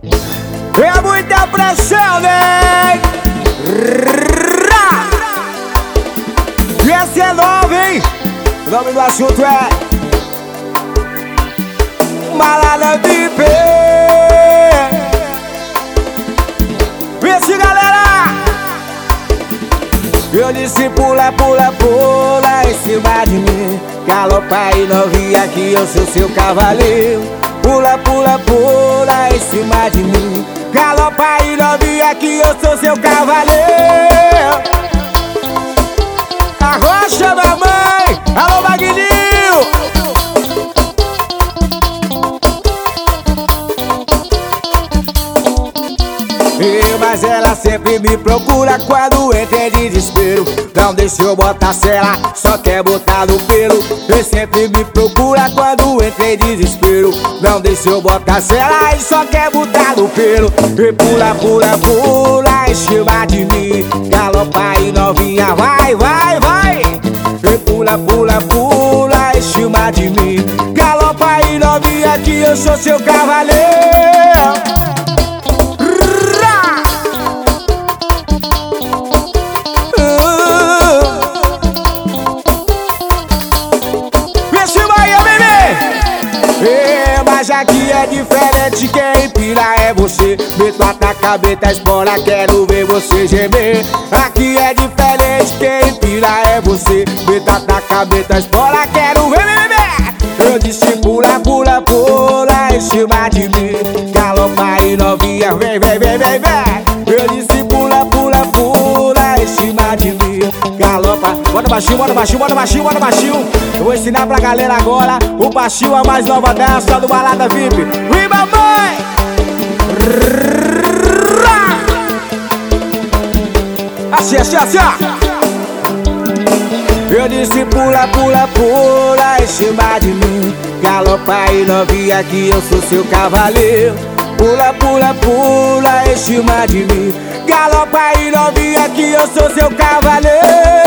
É muita pressão, né? Esse é novo, hein? O nome do assunto é Malada VIP. Esse galera, eu disse pula, pula, pula em cima de mim. Galopa e novinha que eu sou seu cavaleiro. Pula, pula, pula em cima de mim. Galopa e novinha que eu sou seu cavaleiro. Arrocha, mamãe! Alô, Magninho! Mas ela sempre me procura quando entra em desespero. Não deixa eu botar cela, só quer botar no pelo. E sempre me procura quando entra em desespero. Não deixa eu botar cela e só quer botar no pelo. E pula, pula, pula em cima de mim. Galopa e novinha, vai, vai, vai. E pula, pula, pula em cima de mim. Galopa e novinha que eu sou seu cavaleiro. Mas aqui é diferente, quem pira é você. Meto a cabeça, espora, quero ver você gemer. Aqui é diferente, quem pira é você. Meto a cabeça, espora, quero ver, Eu disse pula, pula, pula em cima de mim. Galopa e novinha, vem, vem, vem, vem, vem. Eu disse pula, pula, pula em cima de mim. Galopa, bota baixinho, bota baixinho, bota baixinho, bota baixinho. Eu vou ensinar pra galera agora o baixinho, a mais nova dança do Balada VIP. Vem, mamãe! Assim, assim, assim, ó. Eu disse pula, pula, pula em cima de mim. Galopa e novinha que eu sou seu cavaleiro. Pula, pula, pula em cima de mim. Galopa e novinha que eu sou seu cavaleiro.